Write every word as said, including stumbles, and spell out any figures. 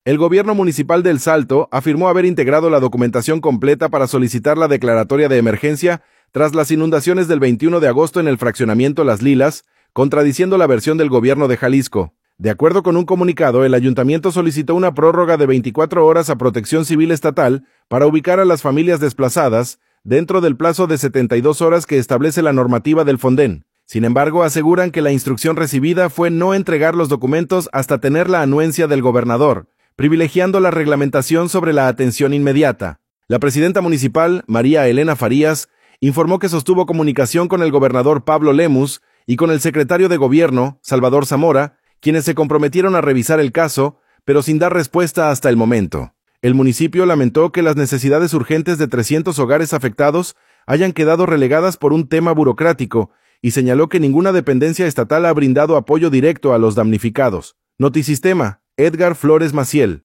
El gobierno municipal de El Salto afirmó haber integrado la documentación completa para solicitar la declaratoria de emergencia tras las inundaciones del veintiuno de agosto en el fraccionamiento Las Lilas, contradiciendo la versión del gobierno de Jalisco. De acuerdo con un comunicado, el ayuntamiento solicitó una prórroga de veinticuatro horas a Protección Civil Estatal para ubicar a las familias desplazadas dentro del plazo de setenta y dos horas que establece la normativa del Fonden. Sin embargo, aseguran que la instrucción recibida fue no entregar los documentos hasta tener la anuencia del gobernador, privilegiando la reglamentación sobre la atención inmediata. La presidenta municipal, María Elena Farías, informó que sostuvo comunicación con el gobernador Pablo Lemus y con el secretario de Gobierno, Salvador Zamora, quienes se comprometieron a revisar el caso, pero sin dar respuesta hasta el momento. El municipio lamentó que las necesidades urgentes de trescientos hogares afectados hayan quedado relegadas por un tema burocrático y señaló que ninguna dependencia estatal ha brindado apoyo directo a los damnificados. Notisistema, Edgar Flores Maciel.